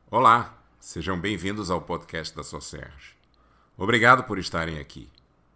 Olá, sejam bem-vindos ao podcast da Socerj. Obrigado por estarem aqui.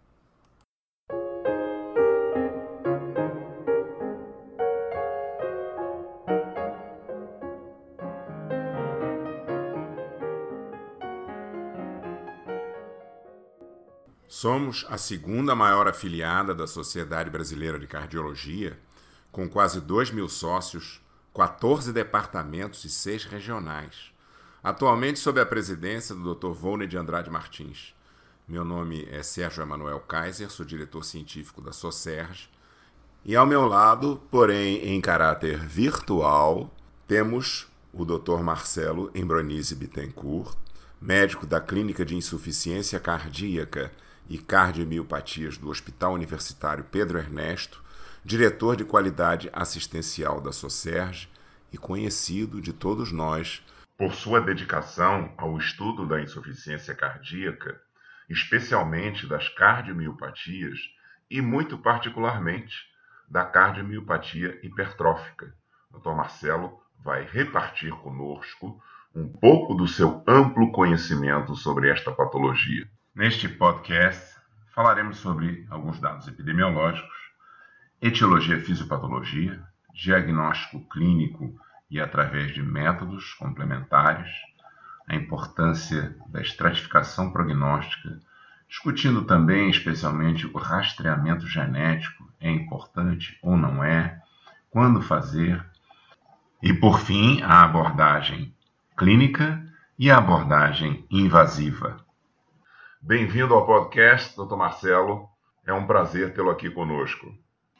Somos a segunda maior afiliada da Sociedade Brasileira de Cardiologia, com quase 2.000 sócios, 14 departamentos e 6 regionais. Atualmente sob a presidência do Dr. Volney de Andrade Martins. Meu nome é Sérgio Emanuel Kaiser, sou diretor científico da Socerj. E ao meu lado, porém em caráter virtual, temos o Dr. Marcelo Embronise Bittencourt, médico da Clínica de Insuficiência Cardíaca e Cardiomiopatias do Hospital Universitário Pedro Ernesto, diretor de qualidade assistencial da Socerj e conhecido de todos nós por sua dedicação ao estudo da insuficiência cardíaca, especialmente das cardiomiopatias e, muito particularmente, da cardiomiopatia hipertrófica. Dr. Marcelo vai repartir conosco um pouco do seu amplo conhecimento sobre esta patologia. Neste podcast, falaremos sobre alguns dados epidemiológicos, etiologia e fisiopatologia, diagnóstico clínico e através de métodos complementares, a importância da estratificação prognóstica, discutindo também especialmente o rastreamento genético, é importante ou não é, quando fazer, e por fim a abordagem clínica e a abordagem invasiva. Bem-vindo ao podcast, Dr. Marcelo, é um prazer tê-lo aqui conosco.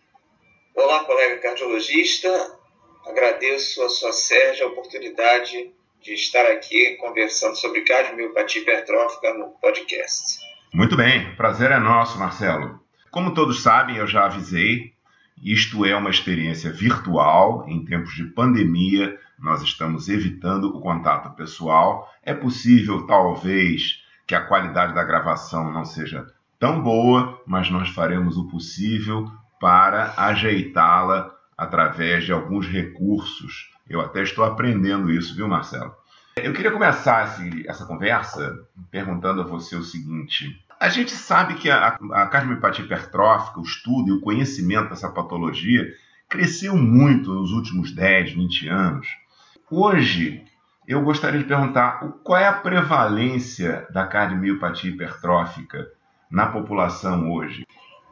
Olá, colega cardiologista. Agradeço a Socerj a oportunidade de estar aqui conversando sobre cardiomiopatia hipertrófica no podcast. Muito bem, prazer é nosso, Marcelo. Como todos sabem, eu já avisei, isto é uma experiência virtual. Em tempos de pandemia, nós estamos evitando o contato pessoal. É possível, talvez, que a qualidade da gravação não seja tão boa, mas nós faremos o possível para ajeitá-la através de alguns recursos. Eu até estou aprendendo isso, viu, Marcelo? Eu queria começar essa conversa perguntando a você o seguinte. A gente sabe que a cardiomiopatia hipertrófica, o estudo e o conhecimento dessa patologia cresceu muito nos últimos 10, 20 anos. Hoje, eu gostaria de perguntar qual é a prevalência da cardiomiopatia hipertrófica na população hoje?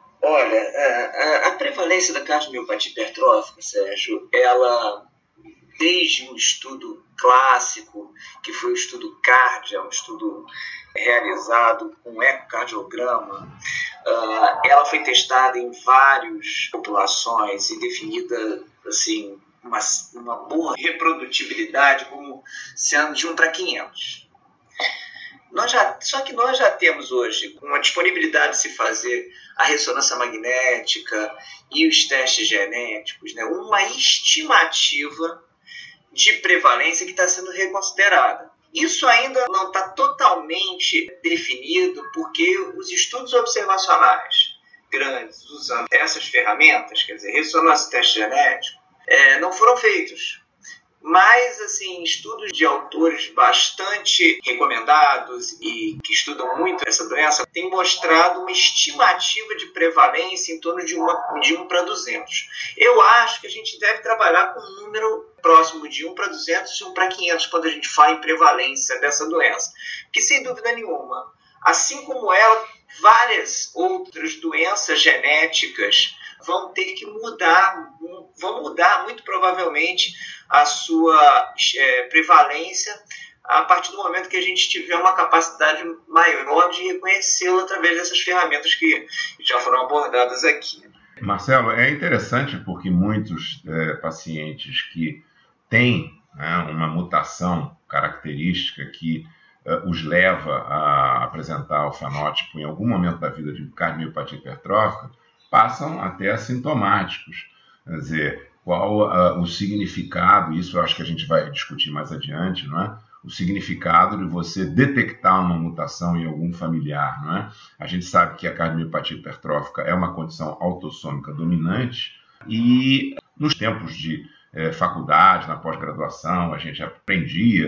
Olha, a prevalência da cardiomiopatia hipertrófica, Sérgio, ela, desde um estudo clássico, que foi o estudo CARDIA, um estudo realizado com ecocardiograma, ela foi testada em várias populações e definida assim, uma boa reprodutibilidade como sendo de 1:500. Só que nós já temos hoje uma disponibilidade de se fazer a ressonância magnética e os testes genéticos, né, uma estimativa de prevalência que está sendo reconsiderada. Isso ainda não está totalmente definido porque os estudos observacionais grandes usando essas ferramentas, quer dizer, ressonância e teste genético, não foram feitos. Mas, assim, estudos de autores bastante recomendados e que estudam muito essa doença têm mostrado uma estimativa de prevalência em torno de 1 para 200. Eu acho que a gente deve trabalhar com um número próximo de 1 para 200 e 1 para 500 quando a gente fala em prevalência dessa doença. Porque, sem dúvida nenhuma, assim como ela, várias outras doenças genéticas vão ter que vão mudar muito provavelmente a sua prevalência a partir do momento que a gente tiver uma capacidade maior de reconhecê-la através dessas ferramentas que já foram abordadas aqui. Marcelo, é interessante porque muitos pacientes que têm uma mutação característica que os leva a apresentar o fenótipo em algum momento da vida de cardiomiopatia hipertrófica passam até assintomáticos. Quer dizer, qual o significado, isso eu acho que a gente vai discutir mais adiante, não é? O significado de você detectar uma mutação em algum familiar, não é? A gente sabe que a cardiomiopatia hipertrófica é uma condição autossômica dominante e nos tempos de faculdade, na pós-graduação, a gente aprendia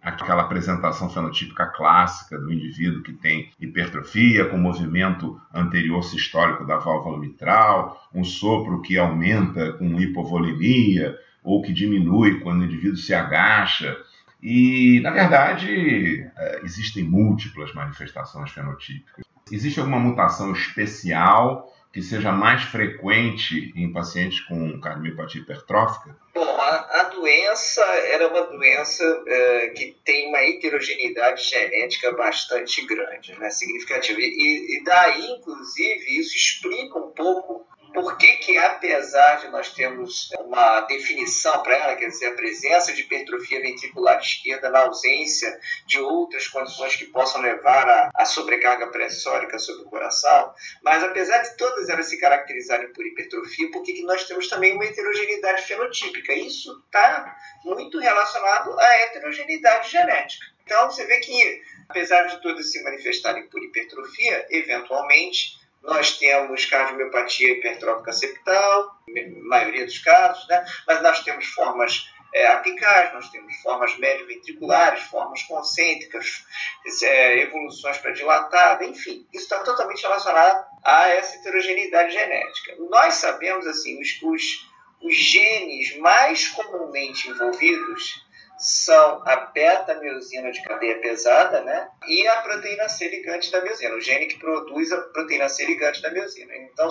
aquela apresentação fenotípica clássica do indivíduo que tem hipertrofia, com movimento anterior sistólico da válvula mitral, um sopro que aumenta com hipovolemia ou que diminui quando o indivíduo se agacha. E, na verdade, existem múltiplas manifestações fenotípicas. Existe alguma mutação especial que seja mais frequente em pacientes com cardiomiopatia hipertrófica? Bom, a doença era uma doença que tem uma heterogeneidade genética bastante grande, né, significativa. E daí, inclusive, isso explica um pouco por que, apesar de nós termos uma definição para ela, quer dizer, a presença de hipertrofia ventricular esquerda na ausência de outras condições que possam levar à sobrecarga pressórica sobre o coração, mas apesar de todas elas se caracterizarem por hipertrofia, por que nós temos também uma heterogeneidade fenotípica? Isso está muito relacionado à heterogeneidade genética. Então, você vê que, apesar de todas se manifestarem por hipertrofia, eventualmente, nós temos cardiomiopatia hipertrófica septal, na maioria dos casos, né? Mas nós temos formas apicais, nós temos formas médio-ventriculares, formas concêntricas, evoluções para dilatada, enfim, isso está totalmente relacionado a essa heterogeneidade genética. Nós sabemos, assim, os genes mais comumente envolvidos são a beta-miosina de cadeia pesada, né? E a proteína C ligante da miosina, o gene que produz a proteína C ligante da miosina. Então,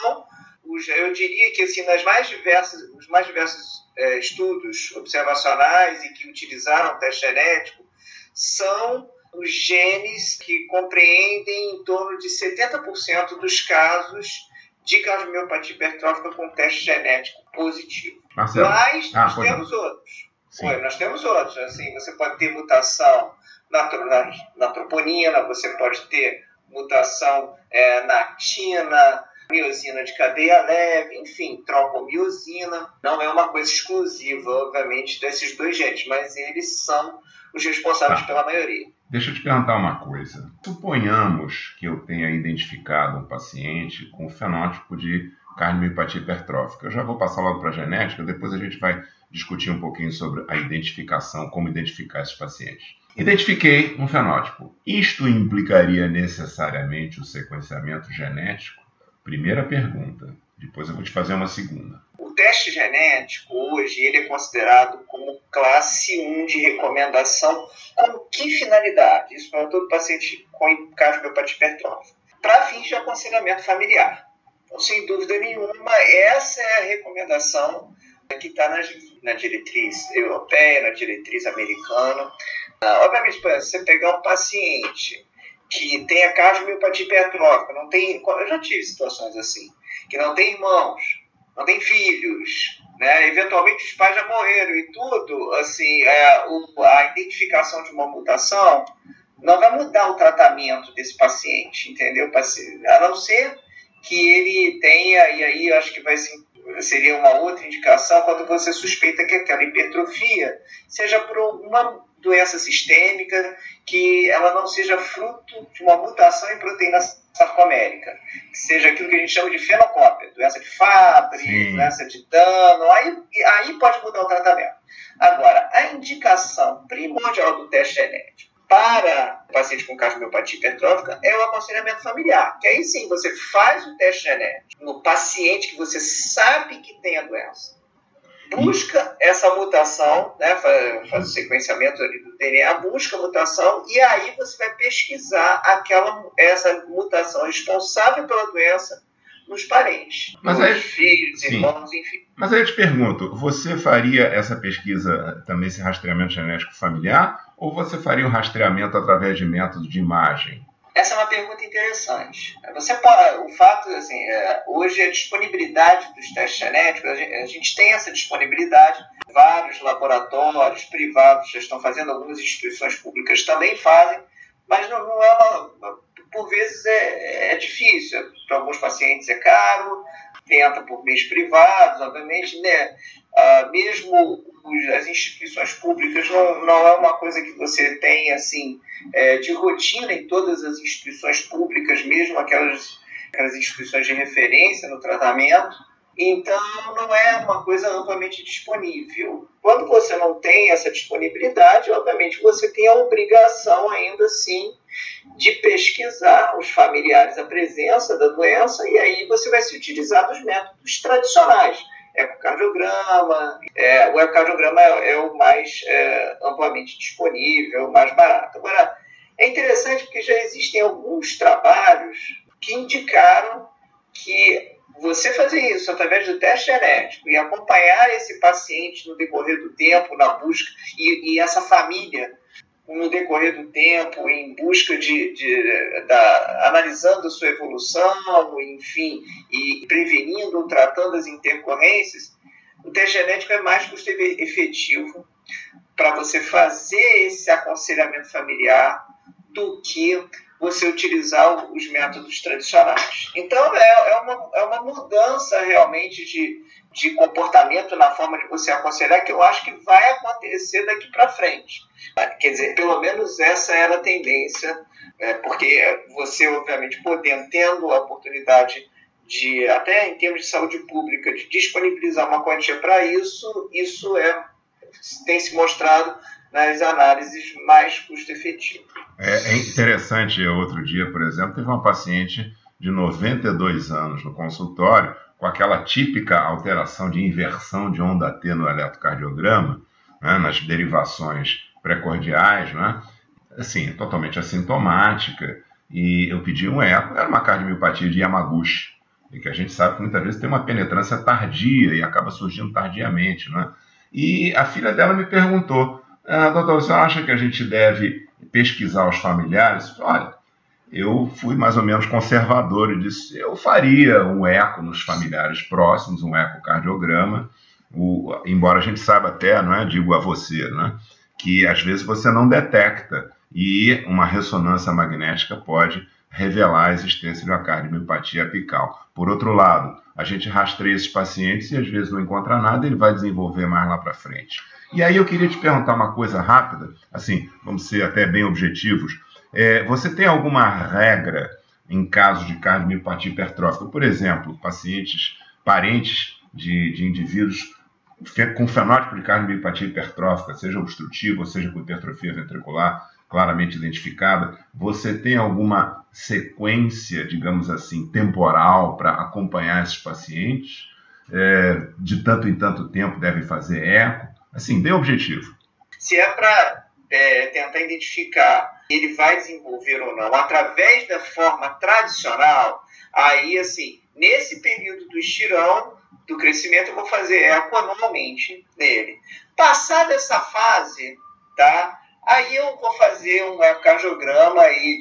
eu diria que assim, os mais diversos estudos observacionais e que utilizaram o teste genético são os genes que compreendem em torno de 70% dos casos de cardiomiopatia hipertrófica com teste genético positivo. Marcelo. Mas nós temos outros. Nós temos outros. Assim, você pode ter mutação na troponina, você pode ter mutação na actina, miosina de cadeia leve, enfim, trophomiosina. Não é uma coisa exclusiva, obviamente, desses dois genes, mas eles são os responsáveis pela maioria. Deixa eu te perguntar uma coisa. Suponhamos que eu tenha identificado um paciente com fenótipo de cardiomiopatia hipertrófica. Eu já vou passar logo para a genética, depois a gente vai discutir um pouquinho sobre a identificação, como identificar esses pacientes. Identifiquei um fenótipo. Isto implicaria necessariamente o sequenciamento genético? Primeira pergunta. Depois eu vou te fazer uma segunda. O teste genético, hoje, ele é considerado como classe 1 de recomendação. Com que finalidade? Isso para todo paciente com cardiomiopatia hipertrófica. Para fins de aconselhamento familiar. Então, sem dúvida nenhuma, essa é a recomendação que está na diretriz europeia, na diretriz americana. Obviamente, se você pegar um paciente que tem a cardiomiopatia hipertrófica, eu já tive situações assim, que não tem irmãos, não tem filhos, né? Eventualmente os pais já morreram e tudo, assim, a identificação de uma mutação não vai mudar o tratamento desse paciente, entendeu? A não ser que ele tenha, e aí eu acho que seria uma outra indicação quando você suspeita que aquela hipertrofia seja por uma doença sistêmica, que ela não seja fruto de uma mutação em proteína sarcomérica, que seja aquilo que a gente chama de fenocópia, doença de Fabry, doença de Dano, aí pode mudar o tratamento. Agora, a indicação primordial do teste genético para o paciente com cardiomiopatia hipertrófica é o aconselhamento familiar, que aí sim você faz o teste genético no paciente que você sabe que tem a doença, busca essa mutação, né, faz o sequenciamento ali do DNA, busca a mutação e aí você vai pesquisar essa mutação responsável pela doença nos parentes, nos filhos, irmãos, enfim. Mas aí eu te pergunto, você faria essa pesquisa, também esse rastreamento genético familiar, ou você faria o rastreamento através de método de imagem? Essa é uma pergunta interessante. O fato, assim, hoje a disponibilidade dos testes genéticos, a gente tem essa disponibilidade, vários laboratórios privados já estão fazendo, algumas instituições públicas também fazem, mas não é por vezes é difícil, para alguns pacientes é caro, tenta por meios privados, obviamente, né? Mesmo as instituições públicas não é uma coisa que você tem assim, de rotina em todas as instituições públicas, mesmo aquelas instituições de referência no tratamento, Então, não é uma coisa amplamente disponível. Quando você não tem essa disponibilidade, obviamente você tem a obrigação, ainda assim, de pesquisar os familiares a presença da doença, e aí você vai se utilizar dos métodos tradicionais. Ecocardiograma, o ecocardiograma é o mais amplamente disponível, o mais barato. Agora, é interessante porque já existem alguns trabalhos que indicaram que você fazer isso através do teste genético e acompanhar esse paciente no decorrer do tempo, na busca, e essa família no decorrer do tempo, em busca analisando a sua evolução, enfim, e prevenindo ou tratando as intercorrências, o teste genético é mais custo efetivo para você fazer esse aconselhamento familiar do que você utilizar os métodos tradicionais. Então, é uma mudança realmente de comportamento na forma de você aconselhar, que eu acho que vai acontecer daqui para frente. Quer dizer, pelo menos essa era a tendência, porque você, obviamente, tendo a oportunidade de, até em termos de saúde pública, de disponibilizar uma quantia para isso tem se mostrado nas análises mais custo-efetivo. É interessante, outro dia, por exemplo, teve uma paciente de 92 anos no consultório, com aquela típica alteração de inversão de onda T no eletrocardiograma, né, nas derivações precordiais, né, assim, totalmente assintomática, e eu pedi um eco, era uma cardiomiopatia de Yamaguchi, e que a gente sabe que muitas vezes tem uma penetrância tardia e acaba surgindo tardiamente, né? E a filha dela me perguntou, doutor, você acha que a gente deve pesquisar os familiares? Olha, eu fui mais ou menos conservador e disse, eu faria um eco nos familiares próximos, um ecocardiograma, embora a gente saiba até, não é, digo a você, né, que às vezes você não detecta e uma ressonância magnética pode revelar a existência de uma cardiomiopatia apical. Por outro lado, a gente rastreia esses pacientes e às vezes não encontra nada, ele vai desenvolver mais lá para frente. E aí eu queria te perguntar uma coisa rápida, assim, vamos ser até bem objetivos. Você tem alguma regra em casos de cardiomiopatia hipertrófica? Por exemplo, parentes de indivíduos com fenótipo de cardiomiopatia hipertrófica, seja obstrutiva ou seja com hipertrofia ventricular claramente identificada, você tem alguma sequência, digamos assim, temporal para acompanhar esses pacientes? De tanto em tanto tempo devem fazer eco? Assim, bem objetivo. Se é para tentar identificar se ele vai desenvolver ou não através da forma tradicional, aí, assim, nesse período do estirão, do crescimento, eu vou fazer eco anualmente nele. Passada essa fase, tá? Aí eu vou fazer um ecocardiograma aí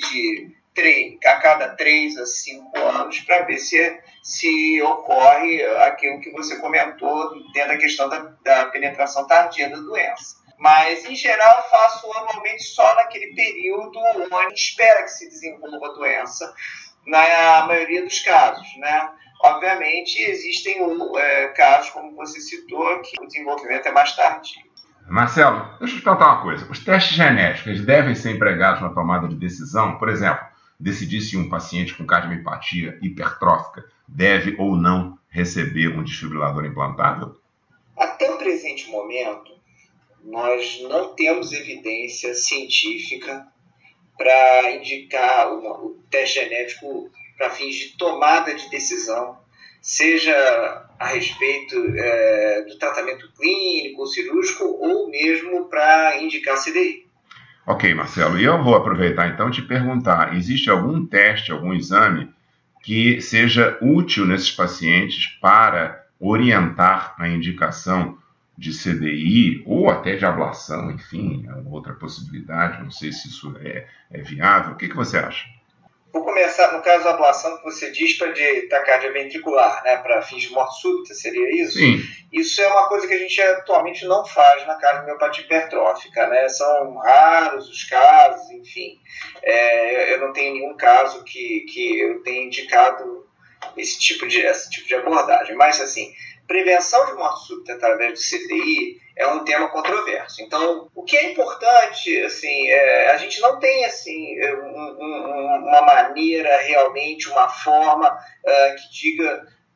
a cada 3 a 5 anos para ver se ocorre aquilo que você comentou dentro da questão da penetração tardia da doença. Mas, em geral, eu faço anualmente só naquele período onde espera que se desenvolva a doença, na maioria dos casos, né? Obviamente, existem casos, como você citou, que o desenvolvimento é mais tardio. Marcelo, deixa eu te perguntar uma coisa. Os testes genéticos devem ser empregados na tomada de decisão? Por exemplo, decidir se um paciente com cardiomiopatia hipertrófica deve ou não receber um desfibrilador implantável? Até o presente momento, nós não temos evidência científica para indicar o teste genético para fins de tomada de decisão, seja a respeito do tratamento clínico ou cirúrgico, ou mesmo para indicar CDI. Ok, Marcelo, e eu vou aproveitar então e te perguntar, existe algum teste, algum exame que seja útil nesses pacientes para orientar a indicação de CDI ou até de ablação, enfim, é outra possibilidade, não sei se isso é viável. O que você acha? Vou começar, no caso da ablação que você diz para taquicardia ventricular, né, para fins de morte súbita, seria isso? Sim. Isso é uma coisa que a gente atualmente não faz na cardiomiopatia hipertrófica, né? São raros os casos, enfim. Eu não tenho nenhum caso que eu tenha indicado esse tipo de abordagem. Mas, assim, prevenção de morte súbita através do CDI é um tema controverso. Então, o que é importante, assim, a gente não tem assim, uma maneira realmente, uma forma que diga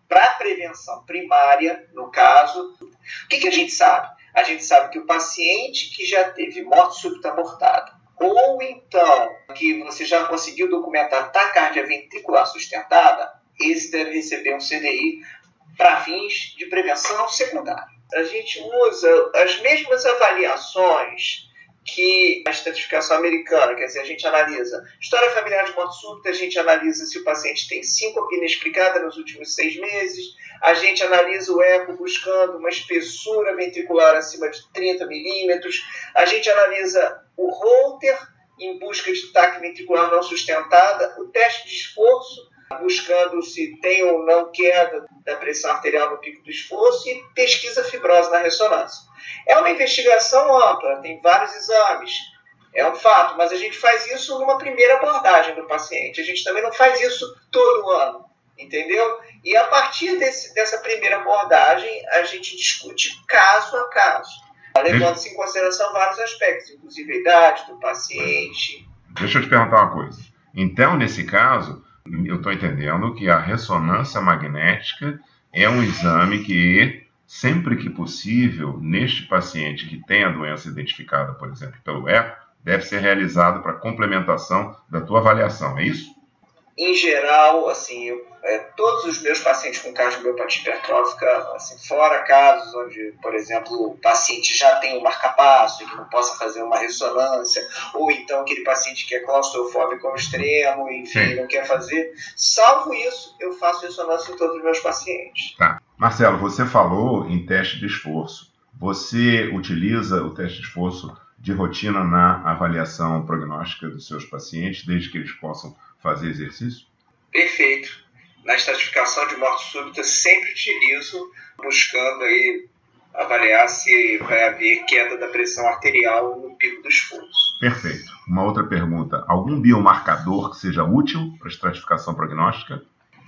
para prevenção primária, no caso. O que a gente sabe? A gente sabe que o paciente que já teve morte súbita mortada, ou então que você já conseguiu documentar taquicardia ventricular sustentada, esse deve receber um CDI para fins de prevenção secundária. A gente usa as mesmas avaliações que a estratificação americana, quer dizer, a gente analisa história familiar de morte súbita, a gente analisa se o paciente tem síncope inexplicada nos últimos 6 meses, a gente analisa o eco buscando uma espessura ventricular acima de 30 milímetros, a gente analisa o Holter em busca de taque ventricular não sustentada, o teste de esforço, buscando se tem ou não queda da pressão arterial no pico do esforço, e pesquisa fibrose na ressonância. É uma investigação ampla, tem vários exames, é um fato, mas a gente faz isso numa primeira abordagem do paciente. A gente também não faz isso todo ano, entendeu? E a partir dessa primeira abordagem, a gente discute caso a caso, levando-se em consideração vários aspectos, inclusive a idade do paciente. Deixa eu te perguntar uma coisa. Então, nesse caso, eu estou entendendo que a ressonância magnética é um exame que, sempre que possível, neste paciente que tem a doença identificada, por exemplo, pelo eco, deve ser realizado para complementação da tua avaliação, é isso? Em geral, assim, todos os meus pacientes com cardiomiopatia hipertrófica, assim, fora casos onde, por exemplo, o paciente já tem um marcapasso e que não possa fazer uma ressonância, ou então aquele paciente que é claustrofóbico ao extremo, enfim, não quer fazer, salvo isso, eu faço ressonância em todos os meus pacientes. Tá. Marcelo, você falou em teste de esforço. Você utiliza o teste de esforço de rotina na avaliação prognóstica dos seus pacientes, desde que eles possam fazer exercício? Perfeito. Na estratificação de morte súbita, sempre utilizo, buscando aí avaliar se vai haver queda da pressão arterial no pico do esforço. Perfeito. Uma outra pergunta. Algum biomarcador que seja útil para a estratificação prognóstica?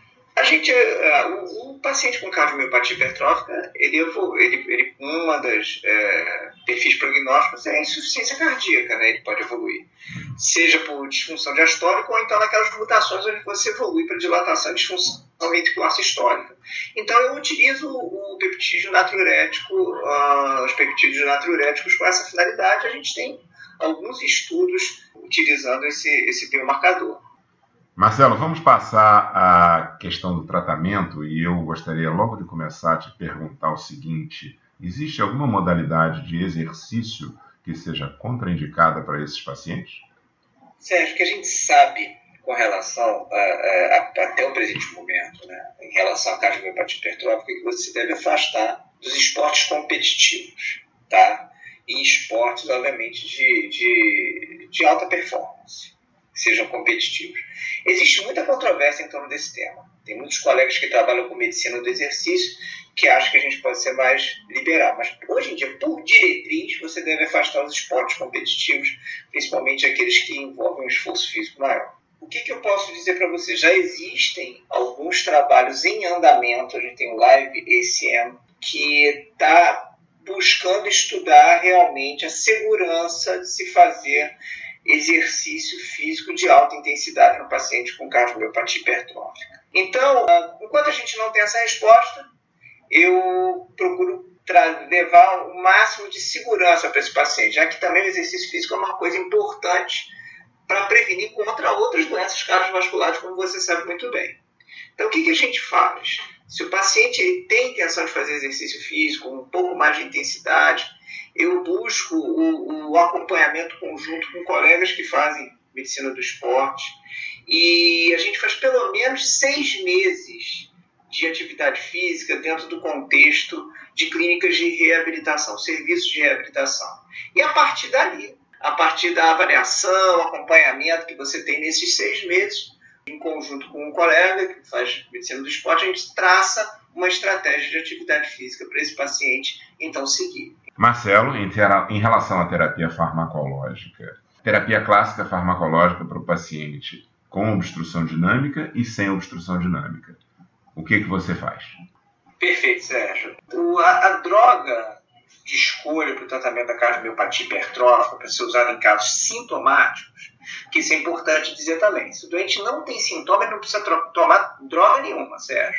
O paciente com cardiomiopatia hipertrófica, uma das perfis prognósticos é a insuficiência cardíaca, né? Ele pode evoluir, seja por disfunção diastólica ou então naquelas mutações onde você evolui para dilatação e disfunção ventricular sistólica. Então eu utilizo o peptídeo natriurético, os peptídeos natriuréticos com essa finalidade. A gente tem alguns estudos utilizando esse biomarcador. Marcelo, vamos passar à questão do tratamento, e eu gostaria logo de começar a te perguntar o seguinte: existe alguma modalidade de exercício que seja contraindicada para esses pacientes? Sérgio, o que a gente sabe com relação até o presente momento, né, em relação à cardiomiopatia hipertrófica, é que você deve afastar dos esportes competitivos, tá? E esportes, obviamente, de alta performance, sejam competitivos. Existe muita controvérsia em torno desse tema. Tem muitos colegas que trabalham com medicina do exercício que acham que a gente pode ser mais liberal. Mas hoje em dia, por diretriz, você deve afastar os esportes competitivos, principalmente aqueles que envolvem um esforço físico maior. O que eu posso dizer para você? Já existem alguns trabalhos em andamento, a gente tem o Live ACM, que está buscando estudar realmente a segurança de se fazer exercício físico de alta intensidade no paciente com cardiomiopatia hipertrófica. Então, enquanto a gente não tem essa resposta, eu procuro levar o máximo de segurança para esse paciente, já que também o exercício físico é uma coisa importante para prevenir contra outras doenças cardiovasculares, como você sabe muito bem. Então, o que a gente faz? Se o paciente tem intenção de fazer exercício físico, um pouco mais de intensidade, eu busco o acompanhamento conjunto com colegas que fazem medicina do esporte, e a gente faz pelo menos 6 meses de atividade física dentro do contexto de clínicas de reabilitação, serviços de reabilitação. E a partir dali, a partir da avaliação, acompanhamento que você tem nesses 6 meses, em conjunto com um colega que faz medicina do esporte, a gente traça uma estratégia de atividade física para esse paciente, então, seguir. Marcelo, em relação à terapia farmacológica, terapia clássica farmacológica para o paciente com obstrução dinâmica e sem obstrução dinâmica, o que você faz? Perfeito, Sérgio. A droga de escolha para o tratamento da cardiomiopatia hipertrófica, para ser usada em casos sintomáticos, que isso é importante dizer também. Se o doente não tem sintoma, ele não precisa tomar droga nenhuma, Sérgio.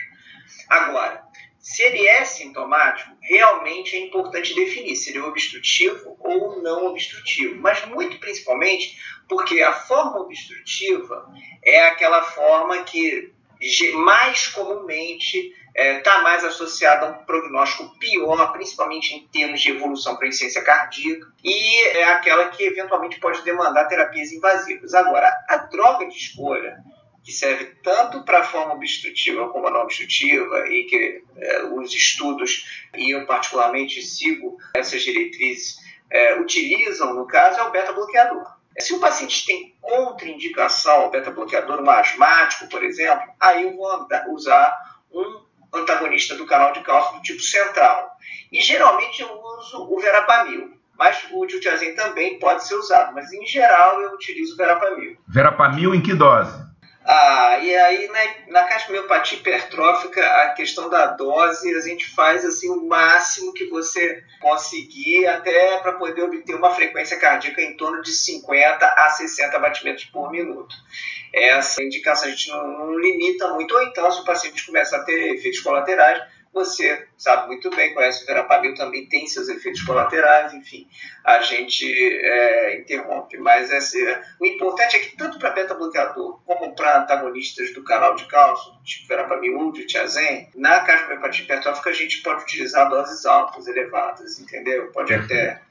Agora, se ele é sintomático, realmente é importante definir se ele é obstrutivo ou não obstrutivo, mas muito principalmente porque a forma obstrutiva é aquela forma que mais comumente está mais associada a um prognóstico pior, principalmente em termos de evolução para insuficiência cardíaca, e é aquela que eventualmente pode demandar terapias invasivas. Agora, a droga de escolha, que serve tanto para a forma obstrutiva como a não obstrutiva, e que os estudos, e eu particularmente sigo essas diretrizes, utilizam, no caso, é o beta-bloqueador. Se o paciente tem contraindicação ao beta-bloqueador, um asmático, por exemplo, aí eu vou usar um antagonista do canal de cálcio do tipo central. E geralmente eu uso o verapamil, mas o diltiazem também pode ser usado, mas em geral eu utilizo o verapamil. Verapamil em que dose? E aí na cardiomiopatia hipertrófica, a questão da dose, a gente faz assim, o máximo que você conseguir, até para poder obter uma frequência cardíaca em torno de 50 a 60 batimentos por minuto. Essa indicação a gente não limita muito, ou então se o paciente começa a ter efeitos colaterais, você sabe muito bem, conhece o verapamil, também tem seus efeitos colaterais, enfim, a gente interrompe. Mas o importante é que tanto para beta-bloqueador como para antagonistas do canal de cálcio, tipo verapamil ou diltiazem, na cardiomiopatia hipertrófica a gente pode utilizar doses altas, elevadas, entendeu? Pode até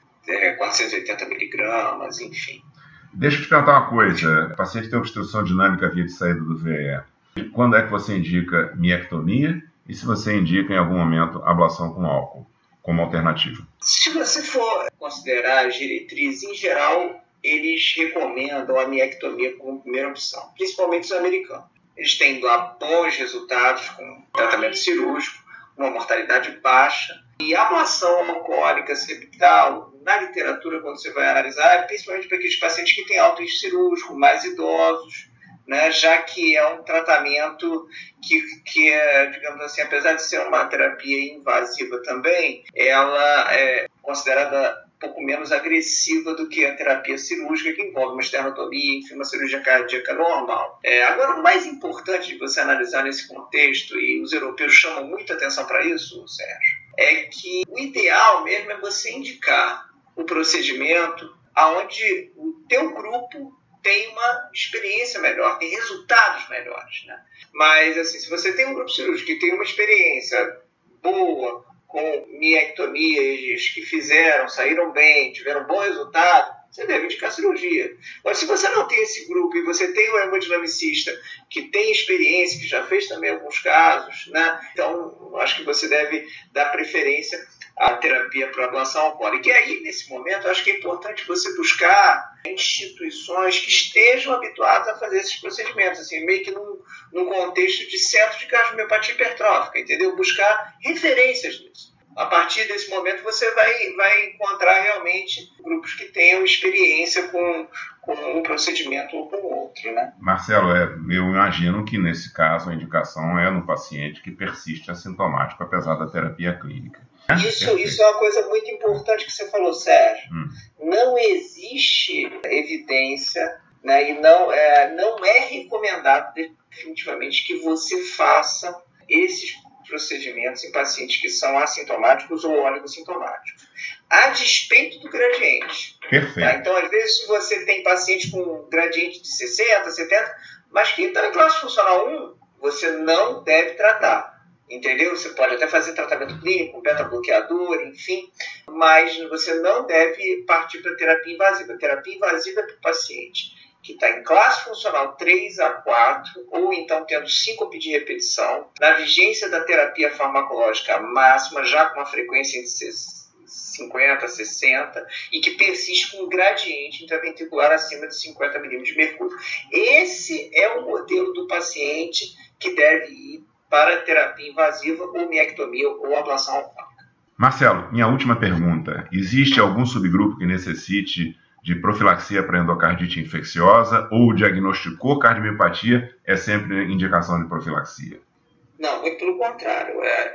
480 miligramas, enfim. Deixa eu te perguntar uma coisa. O paciente tem obstrução dinâmica via de saída do VE. Quando é que você indica miectomia? E se você indica em algum momento ablação com álcool como alternativa? Se você for considerar as diretrizes, em geral, eles recomendam a miectomia como primeira opção, principalmente os americanos. Eles têm bons resultados com tratamento cirúrgico, uma mortalidade baixa, e a ablação alcoólica septal, na literatura, quando você vai analisar, é principalmente para aqueles pacientes que têm alto risco cirúrgico, mais idosos, né, já que é um tratamento que é, digamos assim, apesar de ser uma terapia invasiva também, ela é considerada um pouco menos agressiva do que a terapia cirúrgica, que envolve uma esternotomia, enfim, uma cirurgia cardíaca normal. Agora, o mais importante de você analisar nesse contexto, e os europeus chamam muita atenção para isso, Sérgio, é que o ideal mesmo é você indicar o procedimento aonde o teu grupo tem uma experiência melhor, tem resultados melhores, né? Mas, assim, se você tem um grupo cirúrgico que tem uma experiência boa, com miectomias que saíram bem, tiveram bom resultado, você deve indicar cirurgia. Mas se você não tem esse grupo e você tem um hemodinamicista que tem experiência, que já fez também alguns casos, né? Então, acho que você deve dar preferência à terapia para ablação alcoólica. E aí, nesse momento, acho que é importante você buscar instituições que estejam habituadas a fazer esses procedimentos, assim, meio que num contexto de centro de cardiomiopatia hipertrófica, entendeu? Buscar referências nisso. A partir desse momento, você vai encontrar realmente grupos que tenham experiência com um procedimento ou com outro, né? Marcelo, eu imagino que nesse caso a indicação é no paciente que persiste assintomático, apesar da terapia clínica. Isso é uma coisa muito importante que você falou, Sérgio. Não existe evidência, né, e não é recomendado definitivamente que você faça esses procedimentos em pacientes que são assintomáticos ou oligossintomáticos, a despeito do gradiente. Perfeito. Tá? Então, às vezes, você tem pacientes com gradiente de 60, 70, mas que estão em classe funcional 1, você não deve tratar. Entendeu? Você pode até fazer tratamento clínico, beta-bloqueador, enfim, mas você não deve partir para terapia invasiva. A terapia invasiva é para o paciente que está em classe funcional 3 a 4, ou então tendo síncope de repetição, na vigência da terapia farmacológica máxima, já com uma frequência entre 50 a 60, e que persiste com um gradiente intraventricular acima de 50 milímetros de mercúrio. Esse é o modelo do paciente que deve ir para terapia invasiva ou miectomia ou ablação alcoólica. Marcelo, minha última pergunta. Existe algum subgrupo que necessite de profilaxia para endocardite infecciosa ou diagnosticou cardiomiopatia, é sempre indicação de profilaxia? Não, muito pelo contrário.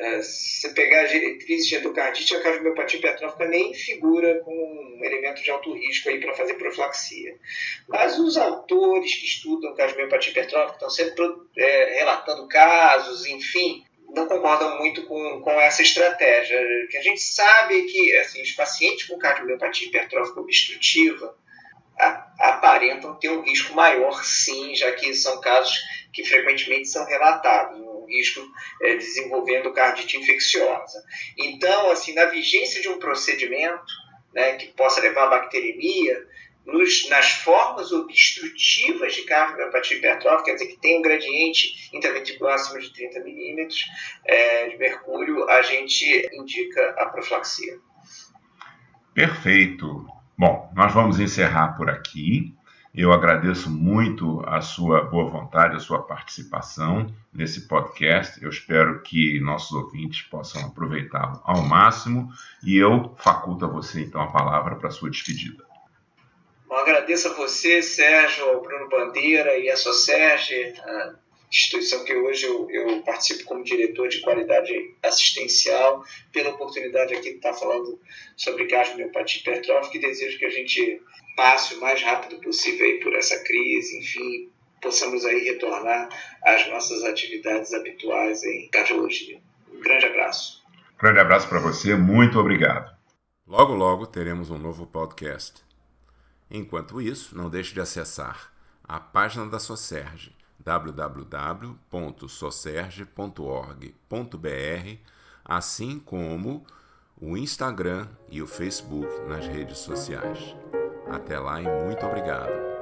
Se você pegar as diretrizes de endocardite, a cardiomiopatia hipertrófica nem figura como um elemento de alto risco aí para fazer profilaxia. Mas os autores que estudam cardiomiopatia hipertrófica estão sempre relatando casos, enfim. não concordam muito com essa estratégia. Que a gente sabe que assim, os pacientes com cardiomiopatia hipertrófica obstrutiva aparentam ter um risco maior, sim, já que são casos que frequentemente são relatados, um risco desenvolvendo cardite infecciosa. Então, assim, na vigência de um procedimento, né, que possa levar à bacteremia, nas formas obstrutivas de cardiomiopatia hipertrófica, quer dizer que tem um gradiente interventricular acima de 30 milímetros de mercúrio, a gente indica a profilaxia. Perfeito. Bom, nós vamos encerrar por aqui. Eu agradeço muito a sua boa vontade, a sua participação nesse podcast. Eu espero que nossos ouvintes possam aproveitá-lo ao máximo e eu faculto a você, então, a palavra para a sua despedida. Bom, agradeço a você, Sérgio, ao Bruno Bandeira e a Socerge, a instituição que hoje eu participo como diretor de qualidade assistencial, pela oportunidade aqui de estar falando sobre cardiomiopatia hipertrófica, e desejo que a gente passe o mais rápido possível aí por essa crise, enfim, possamos aí retornar às nossas atividades habituais em cardiologia. Um grande abraço. Grande abraço para você, muito obrigado. Logo, logo teremos um novo podcast. Enquanto isso, não deixe de acessar a página da Socerge, www.socerge.org.br, assim como o Instagram e o Facebook nas redes sociais. Até lá e muito obrigado.